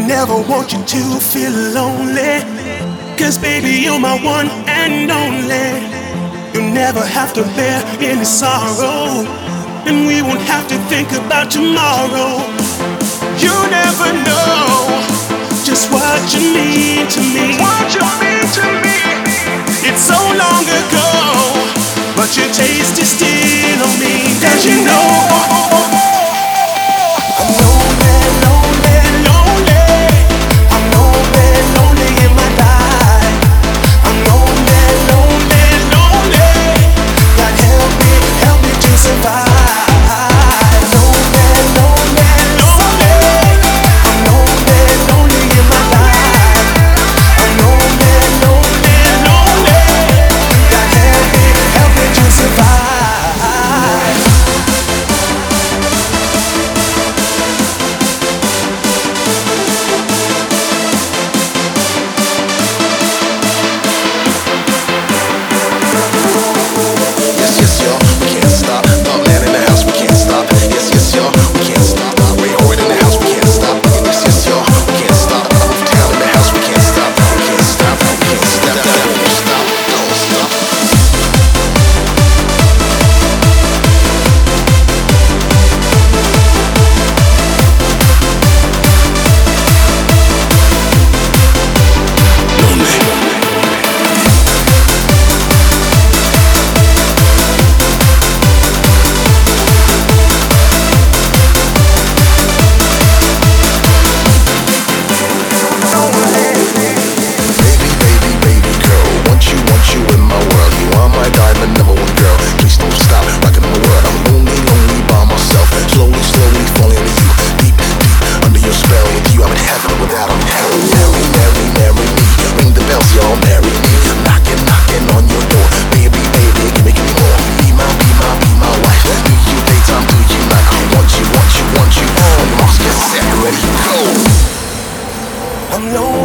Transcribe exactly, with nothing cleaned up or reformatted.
never want you to feel lonely. Cause baby, you're my one and only. You'll never have to bear any sorrow, and we won't have to think about tomorrow. You never know just what you mean to me. What you mean to me. It's so long ago, but your taste is still on me. Cause you know I'm lonely, lonely, lonely. I'm lonely, lonely in my life. I'm lonely, lonely, lonely. God help me, help me to survive. Lonely, lonely, lonely. I'm lonely, lonely in my life. I'm lonely, lonely, lonely. God help me, help me to survive. I'm lonely.